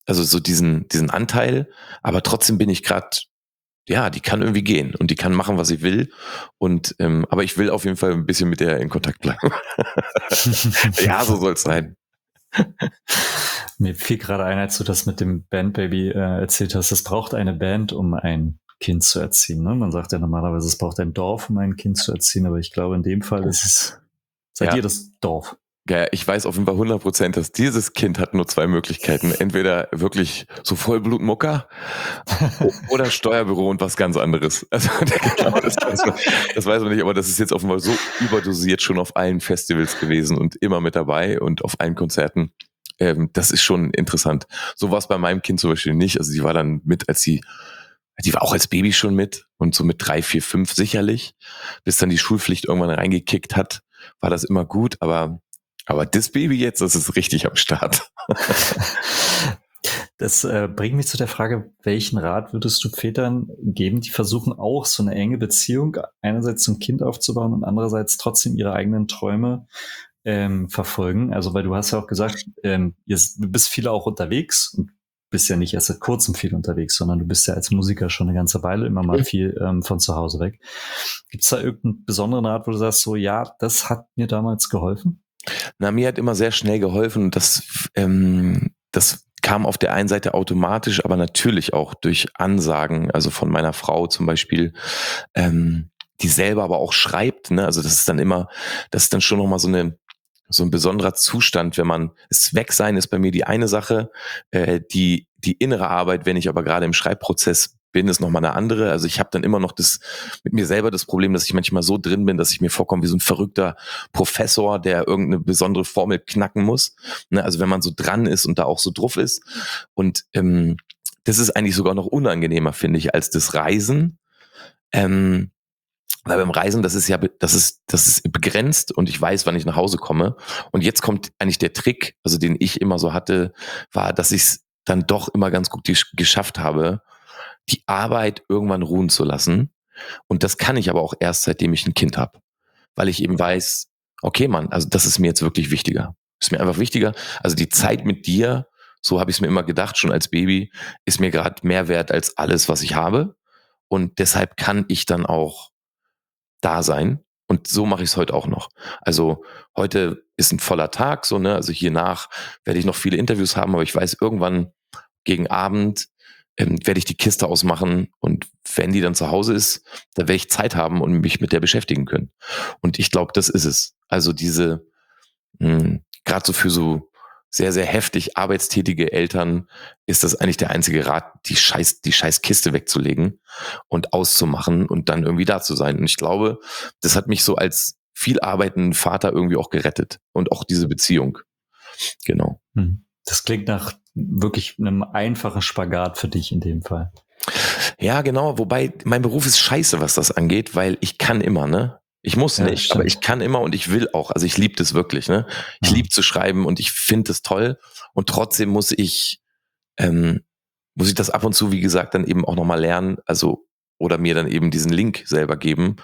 also so diesen Anteil, aber trotzdem bin ich gerade, ja, die kann irgendwie gehen und die kann machen, was sie will. Und aber ich will auf jeden Fall ein bisschen mit der in Kontakt bleiben. Ja, so soll es sein. Mir fiel gerade ein, als du das mit dem Bandbaby erzählt hast. Es braucht eine Band, um ein Kind zu erziehen. Ne? Man sagt ja normalerweise, es braucht ein Dorf, um ein Kind zu erziehen, aber ich glaube, in dem Fall seid ihr das Dorf. Ja, ich weiß auf jeden Fall 100%, dass dieses Kind hat nur 2 Möglichkeiten. Entweder wirklich so Vollblutmucker oder Steuerbüro und was ganz anderes. Also das weiß man nicht, aber das ist jetzt offenbar so überdosiert schon auf allen Festivals gewesen und immer mit dabei und auf allen Konzerten. Das ist schon interessant. So war es bei meinem Kind zum Beispiel nicht. Also die war dann mit, die war auch als Baby schon mit und so mit 3, 4, 5 sicherlich, bis dann die Schulpflicht irgendwann reingekickt hat, war das immer gut, aber das Baby jetzt, das ist richtig am Start. Das bringt mich zu der Frage, welchen Rat würdest du Vätern geben, die versuchen auch so eine enge Beziehung einerseits zum Kind aufzubauen und andererseits trotzdem ihre eigenen Träume verfolgen? Also weil du hast ja auch gesagt, du bist viel auch unterwegs und bist ja nicht erst seit kurzem viel unterwegs, sondern du bist ja als Musiker schon eine ganze Weile immer mal viel von zu Hause weg. Gibt es da irgendeinen besonderen Rat, wo du sagst, so ja, das hat mir damals geholfen? Na, mir hat immer sehr schnell geholfen und das kam auf der einen Seite automatisch, aber natürlich auch durch Ansagen, also von meiner Frau zum Beispiel, die selber aber auch schreibt, ne? Also das ist dann schon nochmal so ein besonderer Zustand, wenn man es weg sein ist bei mir die eine Sache, die innere Arbeit, wenn ich aber gerade im Schreibprozess bin, ist nochmal eine andere. Also ich habe dann immer noch mit mir selber das Problem, dass ich manchmal so drin bin, dass ich mir vorkomme wie so ein verrückter Professor, der irgendeine besondere Formel knacken muss. Ne? Also wenn man so dran ist und da auch so drauf ist. Und das ist eigentlich sogar noch unangenehmer, finde ich, als das Reisen. Weil beim Reisen, das ist begrenzt und ich weiß, wann ich nach Hause komme. Und jetzt kommt eigentlich der Trick, also den ich immer so hatte, war, dass ich es dann doch immer ganz gut geschafft habe, die Arbeit irgendwann ruhen zu lassen. Und das kann ich aber auch erst, seitdem ich ein Kind habe. Weil ich eben weiß, okay, Mann, also das ist mir jetzt wirklich wichtiger. Ist mir einfach wichtiger. Also die Zeit mit dir, so habe ich es mir immer gedacht, schon als Baby, ist mir gerade mehr wert als alles, was ich habe. Und deshalb kann ich dann auch da sein. Und so mache ich es heute auch noch. Also heute ist ein voller Tag, so, ne? Also hiernach werde ich noch viele Interviews haben, aber ich weiß, irgendwann gegen Abend werde ich die Kiste ausmachen und wenn die dann zu Hause ist, dann werde ich Zeit haben und mich mit der beschäftigen können. Und ich glaube, das ist es. Also gerade so für so sehr, sehr heftig arbeitstätige Eltern ist das eigentlich der einzige Rat, die scheiß Kiste wegzulegen und auszumachen und dann irgendwie da zu sein. Und ich glaube, das hat mich so als viel arbeitenden Vater irgendwie auch gerettet und auch diese Beziehung. Genau. Das klingt nach wirklich einem einfachen Spagat für dich in dem Fall. Ja, genau. Wobei mein Beruf ist scheiße, was das angeht, weil ich kann immer, ne? Ich muss nicht, stimmt. aber ich kann immer und ich will auch. Also ich liebe das wirklich, ne? Ich liebe zu schreiben und ich finde es toll. Und trotzdem muss ich das ab und zu, wie gesagt, dann eben auch nochmal lernen, also oder mir dann eben diesen Link selber geben,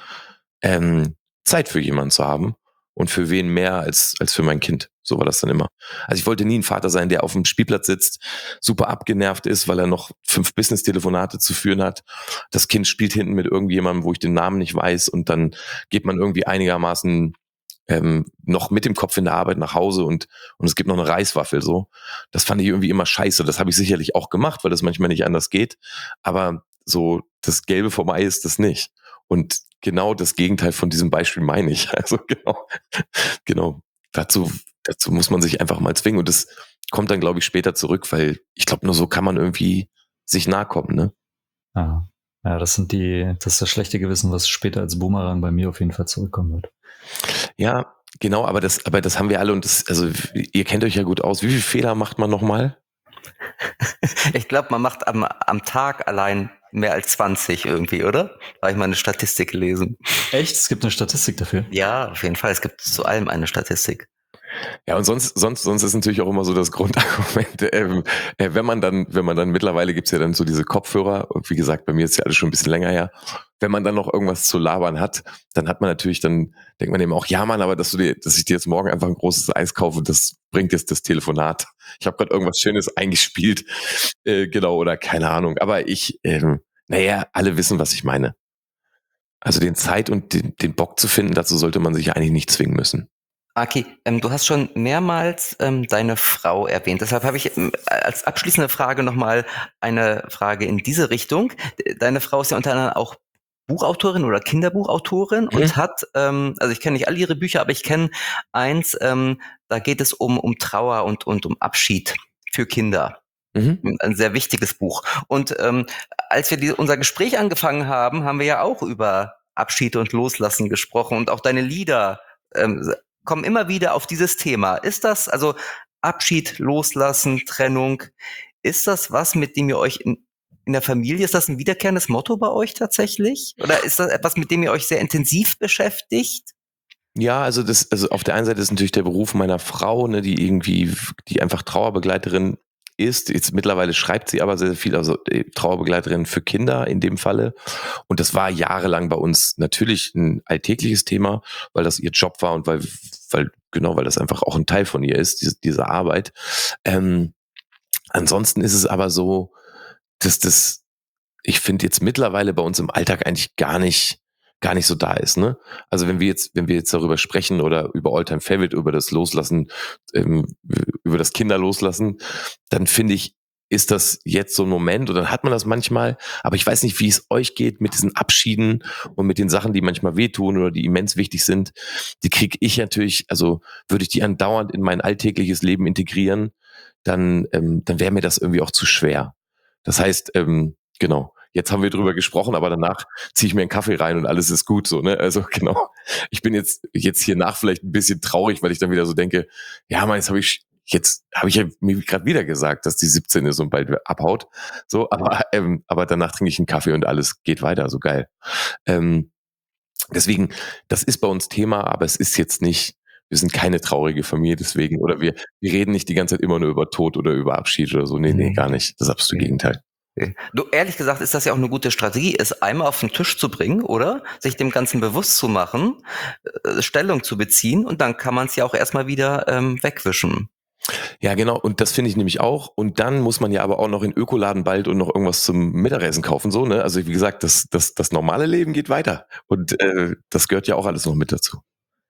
Zeit für jemanden zu haben und für wen mehr als für mein Kind. So war das dann immer. Also ich wollte nie ein Vater sein, der auf dem Spielplatz sitzt, super abgenervt ist, weil er noch 5 Business-Telefonate zu führen hat. Das Kind spielt hinten mit irgendjemandem, wo ich den Namen nicht weiß und dann geht man irgendwie einigermaßen noch mit dem Kopf in der Arbeit nach Hause und es gibt noch eine Reiswaffel so. Das fand ich irgendwie immer scheiße. Das habe ich sicherlich auch gemacht, weil das manchmal nicht anders geht. Aber so das Gelbe vom Ei ist das nicht. Und genau das Gegenteil von diesem Beispiel meine ich. Also genau. Dazu muss man sich einfach mal zwingen. Und das kommt dann, glaube ich, später zurück, weil ich glaube, nur so kann man irgendwie sich nahe kommen, ne? Ja, das ist das schlechte Gewissen, was später als Boomerang bei mir auf jeden Fall zurückkommen wird. Ja, genau, aber das haben wir alle und also ihr kennt euch ja gut aus. Wie viele Fehler macht man nochmal? Ich glaube, man macht am Tag allein mehr als 20 irgendwie, oder? Da habe ich mal eine Statistik gelesen. Echt? Es gibt eine Statistik dafür? Ja, auf jeden Fall. Es gibt zu allem eine Statistik. Ja, und sonst ist natürlich auch immer so das Grundargument, wenn man dann mittlerweile gibt's ja dann so diese Kopfhörer, und wie gesagt, bei mir ist ja alles schon ein bisschen länger her, wenn man dann noch irgendwas zu labern hat, dann hat man natürlich, dann denkt man eben auch, ja Mann, aber dass ich dir jetzt morgen einfach ein großes Eis kaufe, das bringt jetzt das Telefonat. Ich habe gerade irgendwas Schönes eingespielt, genau, oder keine Ahnung, aber naja, alle wissen, was ich meine. Also den Zeit und den Bock zu finden, dazu sollte man sich ja eigentlich nicht zwingen müssen. Aki, du hast schon mehrmals deine Frau erwähnt. Deshalb habe ich als abschließende Frage nochmal eine Frage in diese Richtung. Deine Frau ist ja unter anderem auch Buchautorin oder Kinderbuchautorin und hat, also ich kenne nicht alle ihre Bücher, aber ich kenne eins, da geht es um Trauer und um Abschied für Kinder. Ein sehr wichtiges Buch. Und als wir unser Gespräch angefangen haben, haben wir ja auch über Abschied und Loslassen gesprochen und auch deine Lieder kommen immer wieder auf dieses Thema. Ist das, also Abschied, Loslassen, Trennung, ist das was, mit dem ihr euch in der Familie, ist das ein wiederkehrendes Motto bei euch tatsächlich? Oder ist das etwas, mit dem ihr euch sehr intensiv beschäftigt? Ja, also auf der einen Seite ist natürlich der Beruf meiner Frau, ne, die einfach Trauerbegleiterin ist. Jetzt mittlerweile schreibt sie aber sehr viel, also Trauerbegleiterin für Kinder in dem Falle. Und das war jahrelang bei uns natürlich ein alltägliches Thema, weil das ihr Job war und weil das einfach auch ein Teil von ihr ist, diese Arbeit. Ansonsten ist es aber so, dass ich finde jetzt mittlerweile bei uns im Alltag eigentlich gar nicht so da ist, ne? Also wenn wir jetzt darüber sprechen oder über All-Time Favorite, über das Loslassen, über das Kinderloslassen, dann finde ich, ist das jetzt so ein Moment, und dann hat man das manchmal, aber ich weiß nicht, wie es euch geht mit diesen Abschieden und mit den Sachen, die manchmal wehtun oder die immens wichtig sind. Die kriege ich natürlich, also würde ich die andauernd in mein alltägliches Leben integrieren, dann wäre mir das irgendwie auch zu schwer. Das heißt, genau, jetzt haben wir drüber gesprochen, aber danach ziehe ich mir einen Kaffee rein und alles ist gut, so, ne? Also genau, ich bin jetzt hier nach vielleicht ein bisschen traurig, weil ich dann wieder so denke, ja, Mann, jetzt habe ich ja mir gerade wieder gesagt, dass die 17 ist und bald abhaut, so, aber danach trinke ich einen Kaffee und alles geht weiter, so geil. Deswegen, das ist bei uns Thema, aber es ist jetzt nicht, wir sind keine traurige Familie, deswegen, oder wir reden nicht die ganze Zeit immer nur über Tod oder über Abschied oder so. Nee, gar nicht. Das ist absolut Gegenteil. Du, ehrlich gesagt, ist das ja auch eine gute Strategie, es einmal auf den Tisch zu bringen, oder? Sich dem Ganzen bewusst zu machen, Stellung zu beziehen, und dann kann man es ja auch erstmal wieder wegwischen. Ja, genau. Und das finde ich nämlich auch. Und dann muss man ja aber auch noch in Ökoladen bald und noch irgendwas zum Mittagessen kaufen, so, ne? Also wie gesagt, das normale Leben geht weiter. Und das gehört ja auch alles noch mit dazu.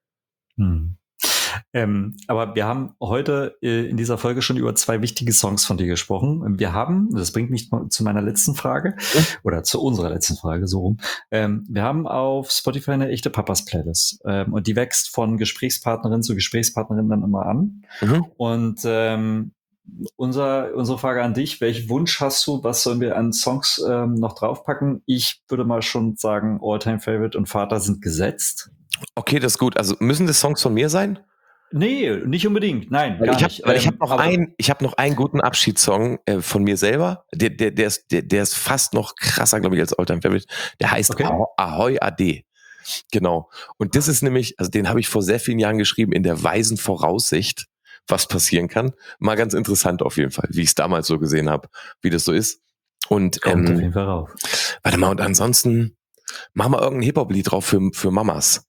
Aber wir haben heute in dieser Folge schon über 2 wichtige Songs von dir gesprochen. Das bringt mich zu meiner letzten Frage, oder zu unserer letzten Frage, so rum. Wir haben auf Spotify eine echte Papas-Playlist. Und die wächst von Gesprächspartnerin zu Gesprächspartnerin dann immer an. Und unsere Frage an dich: Welchen Wunsch hast du? Was sollen wir an Songs noch draufpacken? Ich würde mal schon sagen, All-Time Favorite und Vater sind gesetzt. Okay, das ist gut. Also müssen das Songs von mir sein? Nee, nicht unbedingt. Nein, gar nicht. Ich habe noch einen guten Abschiedssong von mir selber. Der ist fast noch krasser, glaube ich, als All-Time Favorite. Der heißt Ahoi Ade. Genau. Und das ist nämlich, also den habe ich vor sehr vielen Jahren geschrieben, in der weisen Voraussicht, was passieren kann. Mal ganz interessant auf jeden Fall, wie ich es damals so gesehen habe, wie das so ist. Und kommt auf jeden Fall rauf. Warte mal, und ansonsten mach mal irgendein Hip-Hop-Lied drauf für Mamas.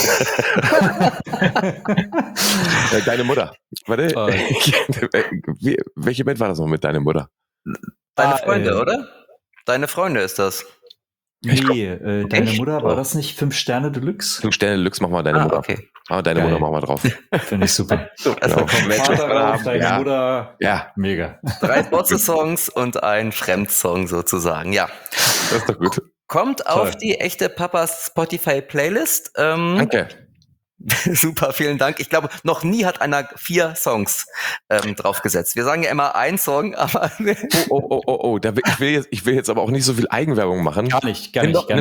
Deine Mutter. Warte. Welche Band war das noch mit Deine Mutter? Deine Freunde, oder? Deine Freunde ist das. Nee, Deine Mutter, war das nicht 5 Sterne Deluxe? 5 Sterne Deluxe, mach mal Deine Mutter. Okay. Deine Mutter machen wir drauf. Finde ich super. Also Vater rauf, Deine Mutter. Ja. Mega. 3 Botze-Songs und ein Fremdsong sozusagen, ja. Das ist doch gut. Kommt auf die echte Papas Spotify Playlist. Danke. Super, vielen Dank. Ich glaube, noch nie hat einer 4 Songs draufgesetzt. Wir sagen ja immer ein Song, aber ich will jetzt aber auch nicht so viel Eigenwerbung machen. Gar nicht.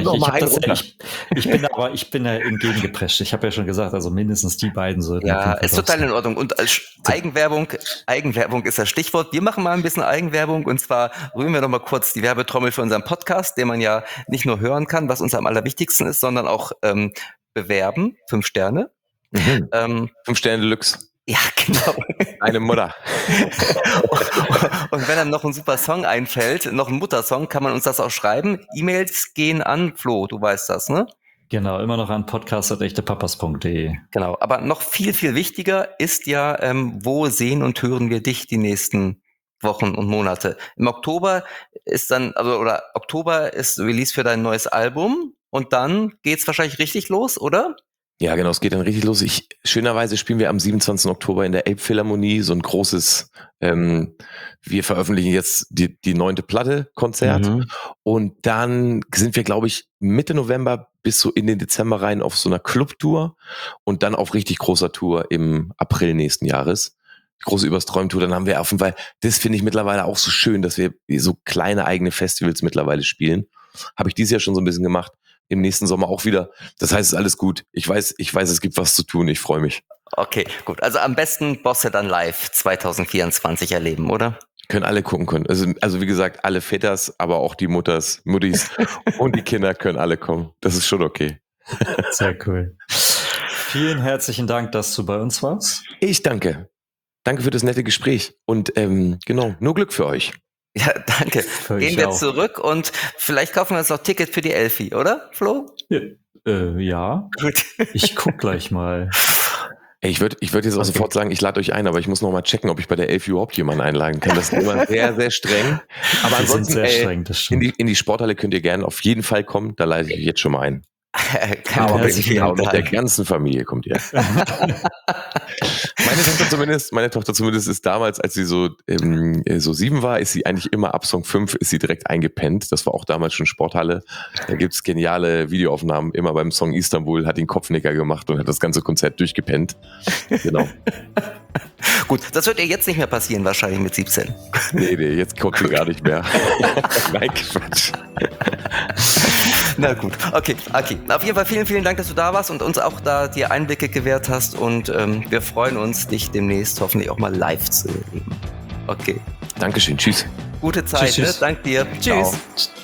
Ich bin da entgegengeprescht. Ich habe ja schon gesagt, also mindestens die beiden sollten. Ja, ist total in Ordnung. Und Eigenwerbung ist das Stichwort. Wir machen mal ein bisschen Eigenwerbung, und zwar rühren wir noch mal kurz die Werbetrommel für unseren Podcast, den man ja nicht nur hören kann, was uns am allerwichtigsten ist, sondern auch bewerben. 5 Sterne. 5 Sterne Deluxe. Ja, genau. Eine Mutter. Und wenn einem noch ein super Song einfällt, noch ein Muttersong, kann man uns das auch schreiben. E-Mails gehen an Flo, du weißt das, ne? Genau, immer noch an podcast@echtepapas.de. Genau, aber noch viel, viel wichtiger ist ja, wo sehen und hören wir dich die nächsten Wochen und Monate? Im Oktober ist dann, Oktober ist Release für dein neues Album und dann geht's wahrscheinlich richtig los, oder? Ja, genau, es geht dann richtig los. Schönerweise spielen wir am 27. Oktober in der Elbphilharmonie so ein großes, wir veröffentlichen jetzt die 9. Platte Konzert und dann sind wir, glaube ich, Mitte November bis so in den Dezember rein auf so einer Clubtour und dann auf richtig großer Tour im April nächsten Jahres. Große Überstreum-Tour, dann haben wir auf jeden Fall, das finde ich mittlerweile auch so schön, dass wir so kleine eigene Festivals mittlerweile spielen. Habe ich dieses Jahr schon so ein bisschen gemacht. Im nächsten Sommer auch wieder. Das heißt, es ist alles gut. Ich weiß, es gibt was zu tun. Ich freue mich. Okay, gut. Also am besten Bosse dann live 2024 erleben, oder? Können alle gucken können. Also wie gesagt, alle Väters, aber auch die Muttis und die Kinder können alle kommen. Das ist schon okay. Sehr cool. Vielen herzlichen Dank, dass du bei uns warst. Ich danke. Danke für das nette Gespräch. Und genau, nur Glück für euch. Ja, danke. Gehen wir zurück und vielleicht kaufen wir uns noch Ticket für die Elfi, oder, Flo? Ja. Gut. Ich guck gleich mal. Ich würde jetzt auch sofort sagen, ich lade euch ein, aber ich muss noch mal checken, ob ich bei der Elfi überhaupt jemanden einladen kann. Das ist immer sehr, sehr streng. Aber ansonsten sehr streng, das stimmt. in die Sporthalle könnt ihr gerne auf jeden Fall kommen. Da lade ich euch jetzt schon mal ein. Aber mit der ganzen Familie kommt ihr. Meine Tochter zumindest ist damals, als sie so 7 war, ist sie eigentlich immer ab Song 5 ist sie direkt eingepennt. Das war auch damals schon Sporthalle. Da gibt's geniale Videoaufnahmen. Immer beim Song Istanbul hat den Kopfnicker gemacht und hat das ganze Konzert durchgepennt. Genau. Gut, das wird ihr jetzt nicht mehr passieren, wahrscheinlich mit 17. Nee, jetzt kommt sie gar nicht mehr. Nein, Quatsch. Na gut, okay. Auf jeden Fall vielen, vielen Dank, dass du da warst und uns auch da die Einblicke gewährt hast und wir freuen uns, dich demnächst hoffentlich auch mal live zu erleben. Okay. Dankeschön, tschüss. Gute Zeit, Tschüss. ne? Dank dir. Tschüss. Ciao.